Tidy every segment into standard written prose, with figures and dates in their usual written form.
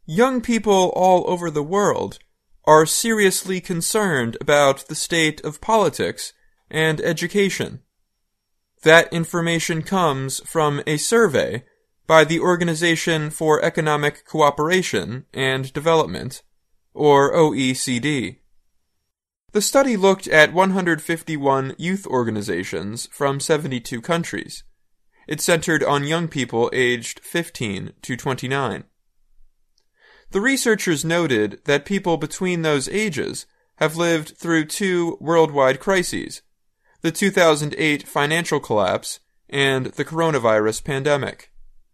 Young people all over the world are seriously concerned about the state of politics and education. That information comes from a survey by the Organization for Economic Cooperation and Development, or OECD. The study looked at 151 youth organizations from 72 countries. It centered on young people aged 15 to 29. The researchers noted that people between those ages have lived through two worldwide crises, the 2008 financial collapse and the coronavirus pandemic.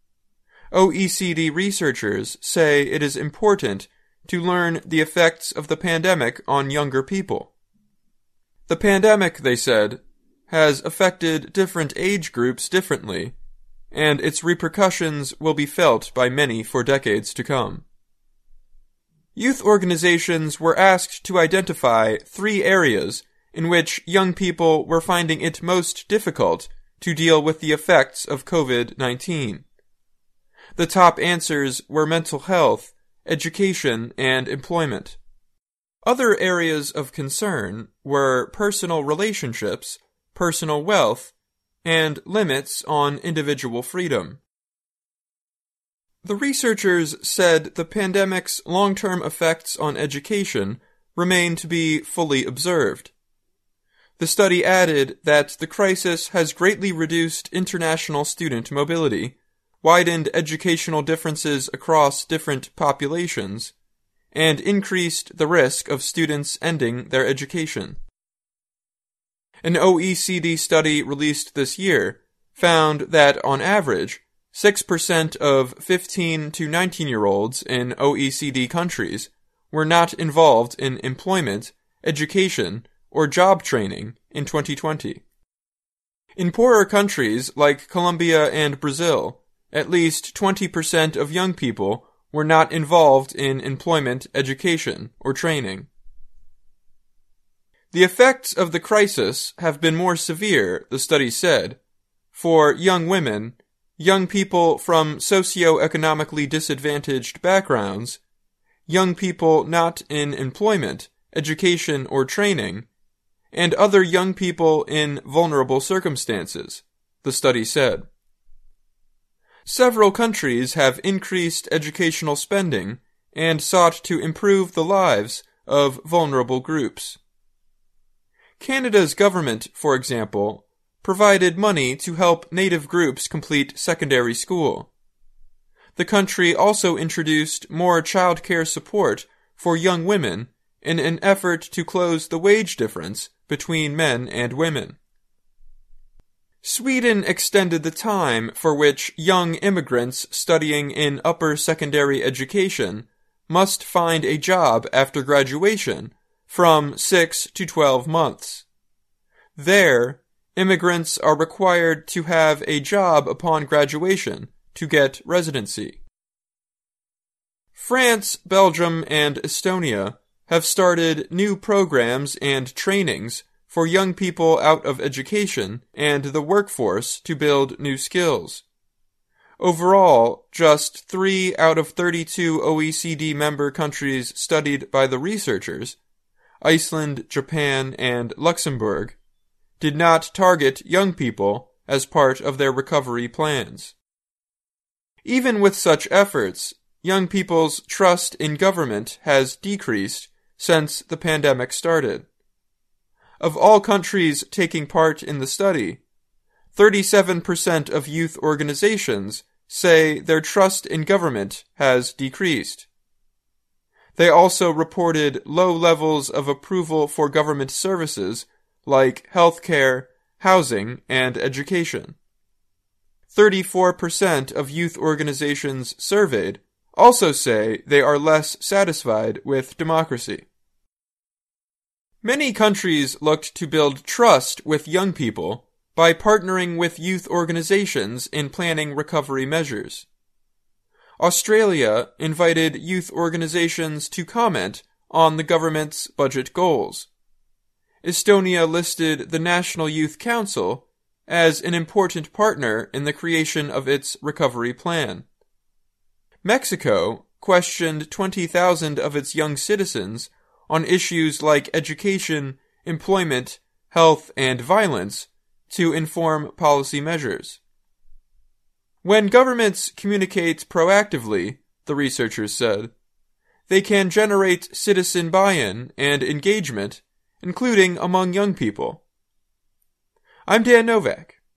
OECD researchers say it is important to learn the effects of the pandemic on younger people. The pandemic, they said, has affected different age groups differently, and its repercussions will be felt by many for decades to come. Youth organizations were asked to identify 3 areas in which young people were finding it most difficult to deal with the effects of COVID-19. The top answers were mental health, education, and employment. Other areas of concern were personal relationships, personal wealth, and limits on individual freedom. The researchers said the pandemic's long-term effects on education remain to be fully observed. The study added that the crisis has greatly reduced international student mobility, widened educational differences across different populations, and increased the risk of students ending their education. An OECD study released this year found that, on average, 6% of 15 to 19-year-olds in OECD countries were not involved in employment, education, or job training in 2020. In poorer countries like Colombia and Brazil, at least 20% of young people were not involved in employment, education, or training. The effects of the crisis have been more severe, the study said, for young women, young people from socioeconomically disadvantaged backgrounds, young people not in employment, education, or training, and other young people in vulnerable circumstances, the study said. Several countries have increased educational spending and sought to improve the lives of vulnerable groups. Canada's government, for example, provided money to help Native groups complete secondary school. The country also introduced more child care support for young women in an effort to close the wage difference between men and women. Sweden extended the time for which young immigrants studying in upper secondary education must find a job after graduation from 6 to 12 months. There, immigrants are required to have a job upon graduation to get residency. France, Belgium, and Estonia have started new programs and trainings for young people out of education and the workforce to build new skills. Overall, just 3 out of 32 OECD member countries studied by the researchers, Iceland, Japan, and Luxembourg, did not target young people as part of their recovery plans. Even with such efforts, young people's trust in government has decreased since the pandemic started. Of all countries taking part in the study, 37% of youth organizations say their trust in government has decreased. They also reported low levels of approval for government services like healthcare, housing, and education. 34% of youth organizations surveyed also say they are less satisfied with democracy. Many countries looked to build trust with young people by partnering with youth organizations in planning recovery measures. Australia invited youth organizations to comment on the government's budget goals. Estonia listed the National Youth Council as an important partner in the creation of its recovery plan. Mexico questioned 20,000 of its young citizens on issues like education, employment, health, and violence to inform policy measures. When governments communicate proactively, the researchers said, they can generate citizen buy-in and engagement, including among young people. I'm Dan Novak.